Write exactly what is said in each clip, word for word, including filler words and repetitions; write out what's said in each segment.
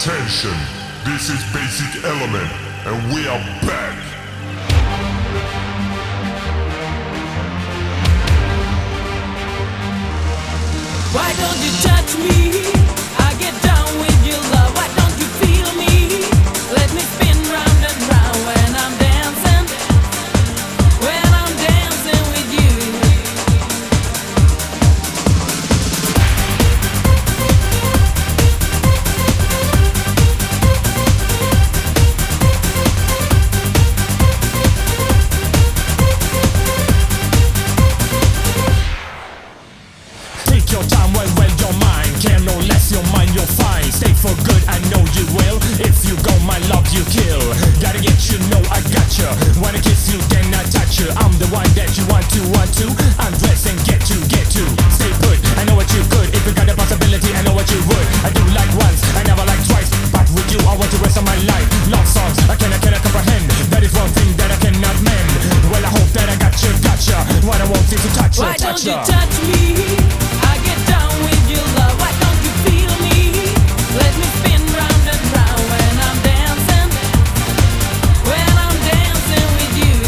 Attention, this is Basic Element, and we are back. Why don't you touch me? I get down with your love. Why don't you feel me? Let me spin round and round when I'm dancing. When I'm dancing with you. Take your time, well, well, your mind. Care no less, your mind, you're fine. Stay for good, I know you will. If you go, my love, you kill. Gotta get you, know I got you. Wanna kiss you, then I touch you. I'm the one that you want to, want to. Undress and get to, get to. Stay put, I know what you could. If you got a possibility, I know what you would. I do like once, I never like twice. But with you, I want the rest of my life. Love songs, I can, I cannot comprehend. That is one thing that I cannot mend. Well, I hope that I got you, got you. What I want is to touch you, Why don't touch you ya. touch me? I get down with your love. Why don't you feel me? Let me spin round and round when I'm dancing. When I'm dancing with you.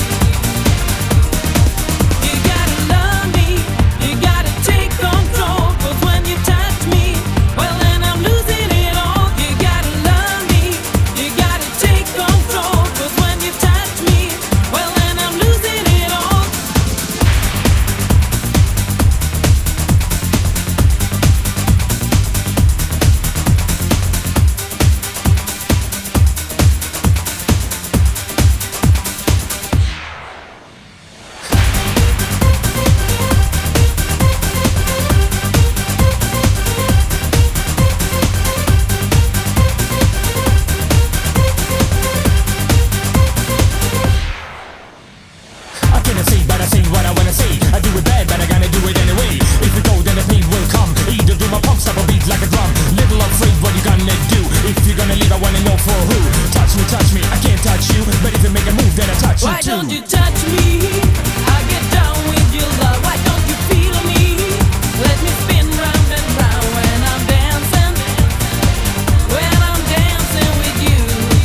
You gotta love me. You gotta take control. 'Cause when you touch me, well then I'm losing it all. You gotta love me. You gotta take control. 'Cause when you touch me, well then I'm losing it all. I cannot say, but I say what I wanna say. I do it bad, but I gotta do it anyway. If you go, then the pain will come. Either do my pump, stop a beat like a drum. Little afraid, what you gonna do? If you're gonna leave, I wanna know for who. Touch me, touch me, I can't touch you. But if you make a move, then I touch Why you too. don't you touch me? I get down with your love. Why don't you feel me? Let me spin round and round when I'm dancing. When I'm dancing with you.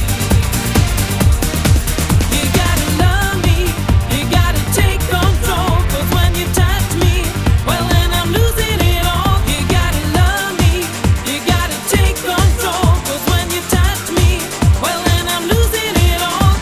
You gotta love me. You gotta take control. 'Cause when you touch me, well then I'm losing it all. You gotta love me. You gotta take control. 'Cause when you touch me, well then I'm losing it all.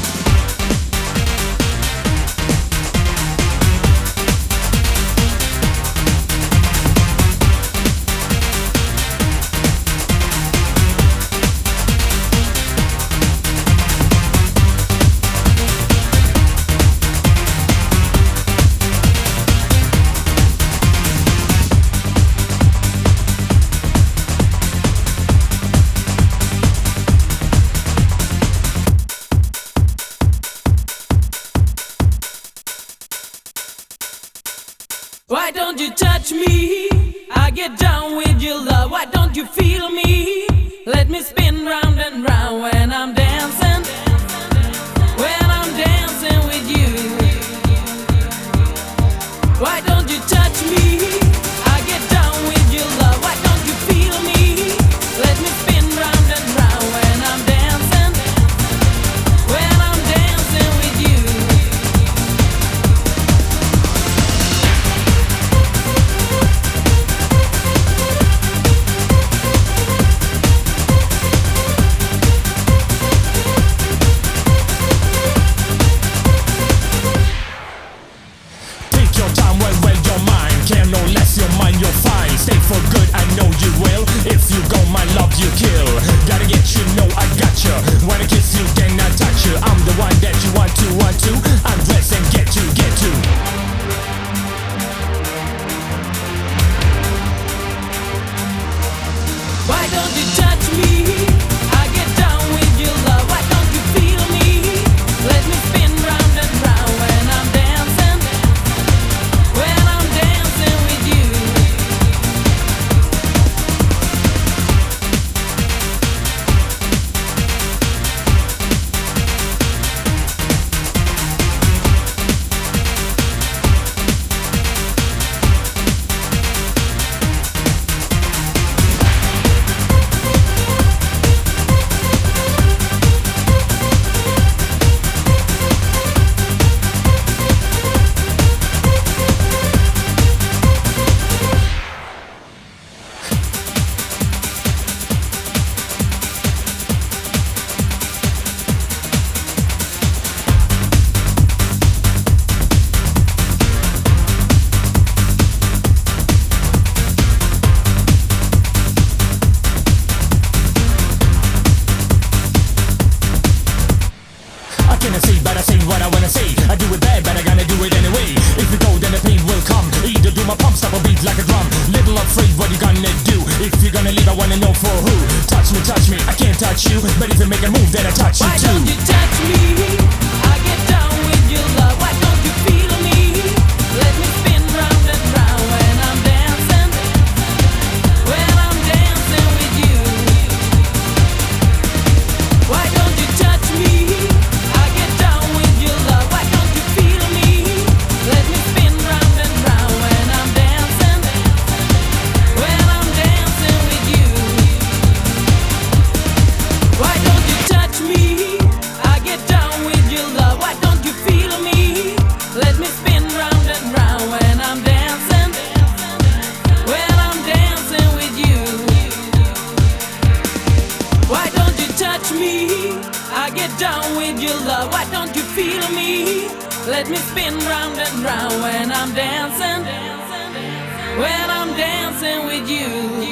Why don't you touch me? I get down with your love. Why don't you feel me? Let me spin round and round when I'm dancing. When I'm dancing with you. Why don't you touch me? I get down with your love. Why don't you feel me? Let me spin round and round when I'm dancing. When I'm dancing with you. Take your time, well, well, wanna say, but I say what I wanna say. I do it bad, but I gotta do it anyway. If you go, then the pain will come. Either do my pump, stop a beat like a drum. Little afraid, what you gonna do? If you're gonna leave, I wanna know for who. Touch me, touch me, I can't touch you, but if you make a move, then I touch you Why too. don't you touch me? I get down with your love. Why don't you feel me? Let me spin round and round when I'm dancing. When I'm dancing with you. Why don't you touch me? I get down with your love. Why don't you feel me? Let me spin round and round when I'm dancing. When I'm dancing with you. Why don't you touch me? I get down with your love. Why don't you feel me? Let me spin round and round when I'm dancing. When I'm dancing with you. Why don't you touch me? I get down with your love. Why don't you feel me? Let me spin round and round when I'm dancing. When I'm dancing with you.